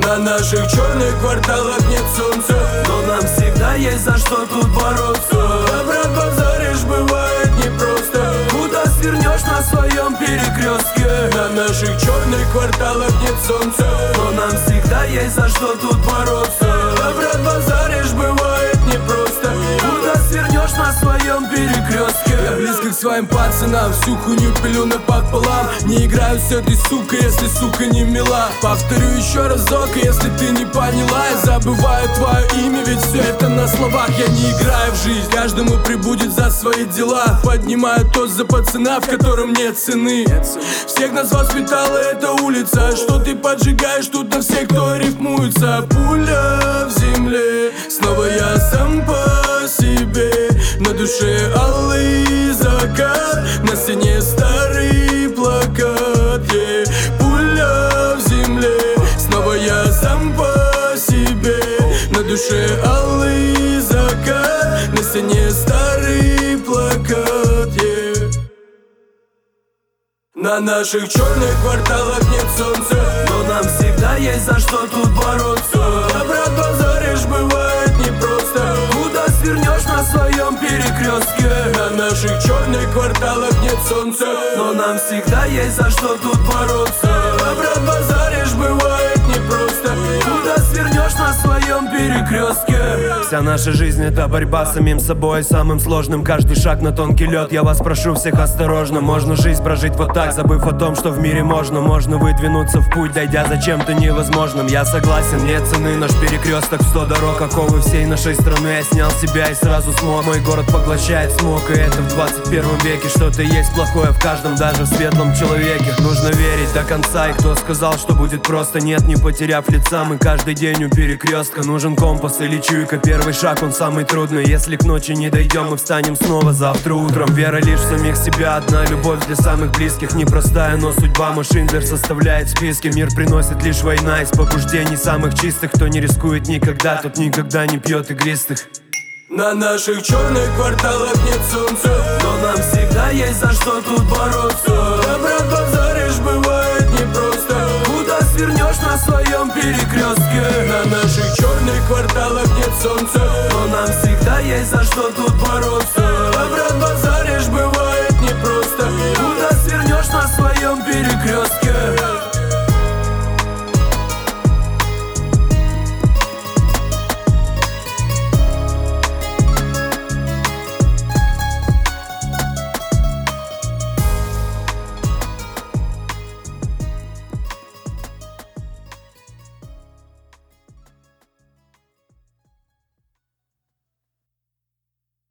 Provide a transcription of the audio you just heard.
На наших черных кварталах нет солнца, но нам всегда есть за что тут бороться. Брат, базаришь, бывает непросто. Куда свернешь на своем перекрестке? На наших черных кварталах нет солнца, но нам всегда есть за что тут бороться. Брат, базаришь, бывает непросто. Куда свернешь на своем перекрестке? Я близко к своим пацанам, всю хуйню пилю напополам. Не играю с этой сукой, если сука не мила. Повторю еще разок, если ты не поняла. Я забываю твое имя, ведь все это на словах. Я не играю в жизнь, каждому прибудет за свои дела. Поднимаю тост за пацана, в котором нет цены. Всех нас воспитала эта улица. Что ты поджигаешь тут на всех, кто рифмуется? Пуля в земле, снова я сам по себе. На душе алый закат, на стене старый плакат, yeah. Пуля в земле, снова я сам по себе. На душе алый закат, на стене старый плакат, yeah. На наших черных кварталах нет солнца, но нам всегда есть за что тут бороться. Брат, базаришь, бывает непросто. Куда свернешь на своем перекрестке? На наших черных кварталах нет солнца, но нам всегда есть за что тут бороться. Брат, базаришь, бывает непросто. Куда свернешь на своем перекрестке? Вся наша жизнь — это борьба с самим собой, самым сложным. Каждый шаг на тонкий лед. Я вас прошу всех осторожно. Можно жизнь прожить вот так, забыв о том, что в мире можно. Можно выдвинуться в путь, дойдя за чем-то невозможным. Я согласен, нет цены, наш перекресток в 100 дорог. Оковы всей нашей страны, я снял себя и сразу смог. Мой город поглощает смог, и это в 21 веке. Что-то есть плохое в каждом, даже в светлом человеке. Нужно верить до конца, и кто сказал, что будет просто? Нет, не потеряв лица, мы каждый день у перекрестка. Нужен компас или чуйка, первый шаг, он самый трудный. Если к ночи не дойдем, мы встанем снова завтра утром. Вера лишь в самих себя, одна любовь для самых близких. Непростая, но судьба, мой Шиндлер составляет списки. Мир приносит лишь война из побуждений самых чистых. Кто не рискует никогда, тот никогда не пьет игристых. На наших черных кварталах нет солнца, но нам всегда есть за что тут бороться. Брат, базаришь, бывает непросто. Куда свернешь на своем перекрестке? На наших черных кварталах нет солнца, но нам всегда есть за что тут бороться.